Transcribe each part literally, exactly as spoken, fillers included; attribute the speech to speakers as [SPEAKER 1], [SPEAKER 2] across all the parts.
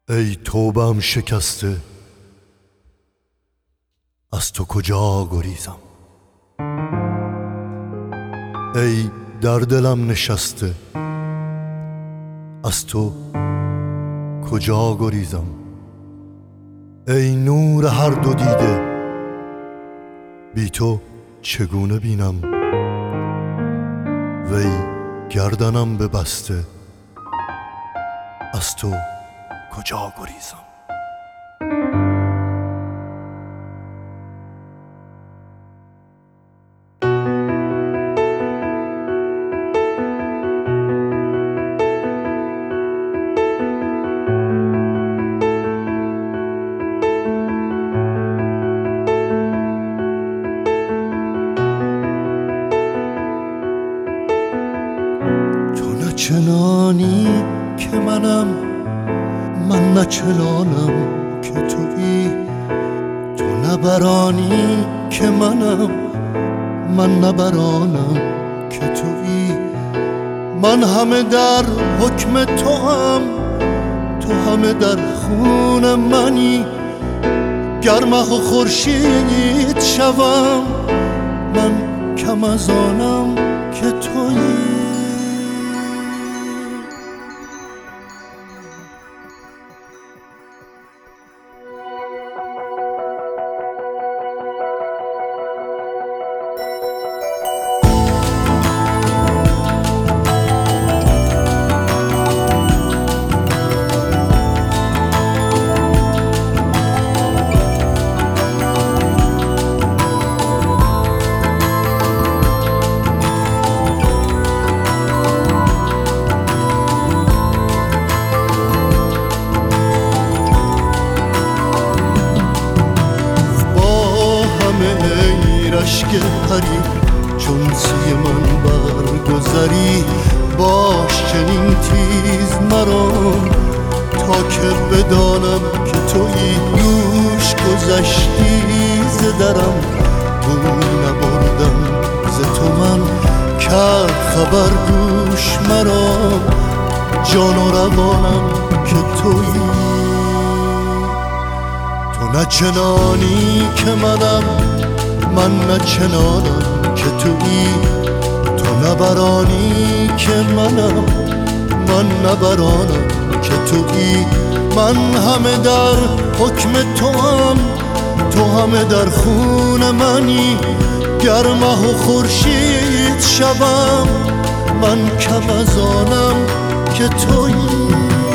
[SPEAKER 1] ای توبه‌ام شکسته، از تو کجا گریزم؟ ای در دلم نشسته، از تو کجا گریزم؟ ای نور هر دو دیده، بی تو چگونه بینم؟ وی گردنم ببسته، از تو کجا گریزم؟ تو نه چنانی که منم، من نه چنانم که تویی. تو نه برانی که منم، من نه برانم که تویی. من همه در حکم تو هم، تو همه در خون منی. گر ماه و خورشید شوم، من کم از آنم که تویی. اشک پری چون سوی من برگذری، باش چنین تیز مرا تا که بدانم که تویی. دوش گذشتی ز درم، بوی نبردم ز تو من. کرد خبر گوش مرا جان و روانم که تویی. تو نه چنانی که منم، من نه چنانم که تویی. تو نه برانی که منم، من نه برانم که تویی. من همه در حکم تو هم، تو همه در خون منی. گر ماه و خورشید شوم، من کم از آنم که تویی.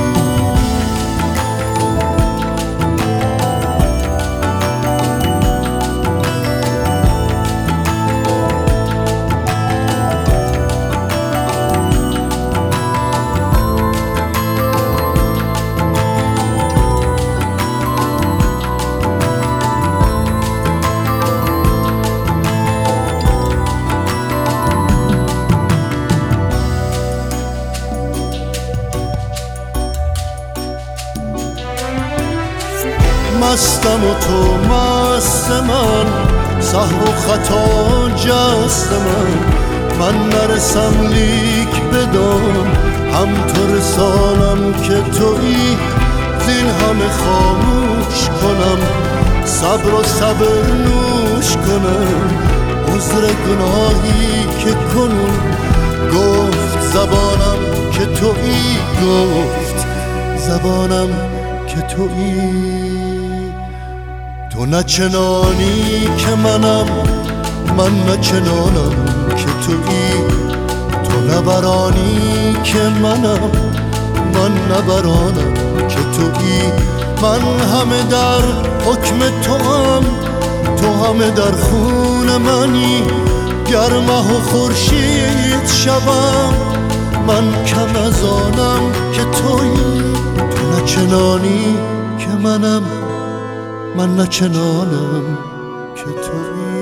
[SPEAKER 1] مستم و تو مست من، سهو و خطا جست من. من نرسم لیک بدان، هم تو رسانم که تویی. زین همه خاموش کنم، صبر و صبر نوش کنم. عذر گناهی که کنون گفت زبانم که تویی. گفت زبانم که تویی. تو نه چنانی که منم، من نه چنانم که تویی. تو نه برانی که منم، من نه برانم که تویی. من همه در حکم تو هم، تو همه در خون منی. گر ماه و خورشید شوم، من کم از آنم که تویی. تو نه چنانی که منم، من نه چنانم که تویی.